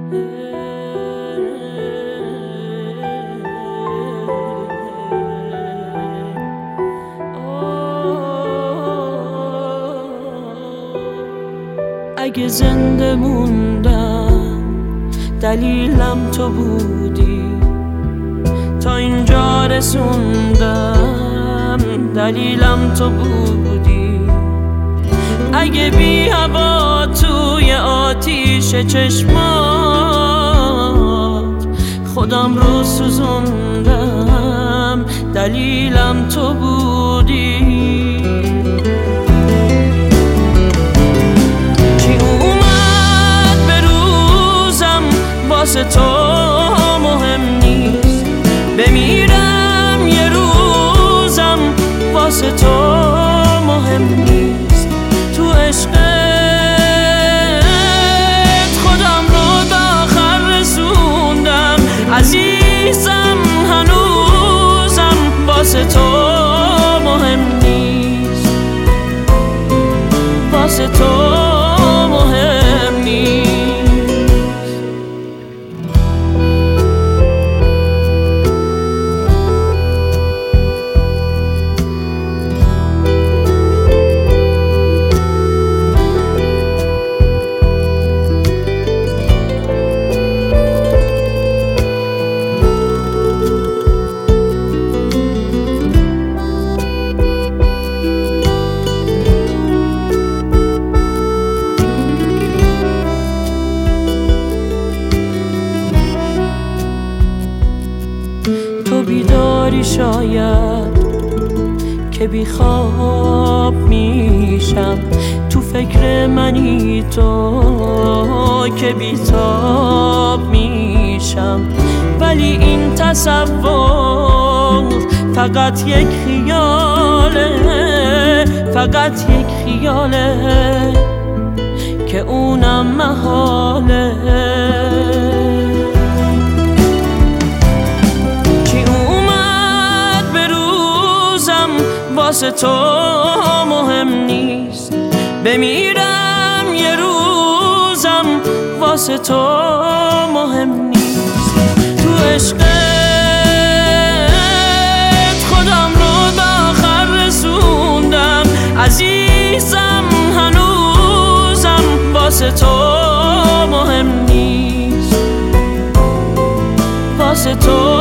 اگه زنده موندم دلیلم تو بودی، تا اینجا رسوندم دلیلم تو بودی. اگه بی هوا توی آتیش چشمات خودم رو سوزوندم دلیلم تو بودی. واسه تو مهم نیست، بمیرم یه روزم واسه تو مهم نیست. تو عشقت خودم رو به آخر رسوندم، عزیزم هنوزم واسه تو مهم نیست، واسه تو مهم نیست. بیداری شاید که بی خواب میشم، تو فکر منی تو که بی تاب میشم. ولی این تصور فقط یک خیاله، فقط یک خیاله که اونم محاله. واسه تو مهم نیست، بمیرم یه روزم واسه تو مهم نیست. تو عشقت خودم رو به آخر رسوندم، عزیزم هنوزم واسه تو مهم نیست، واسه تو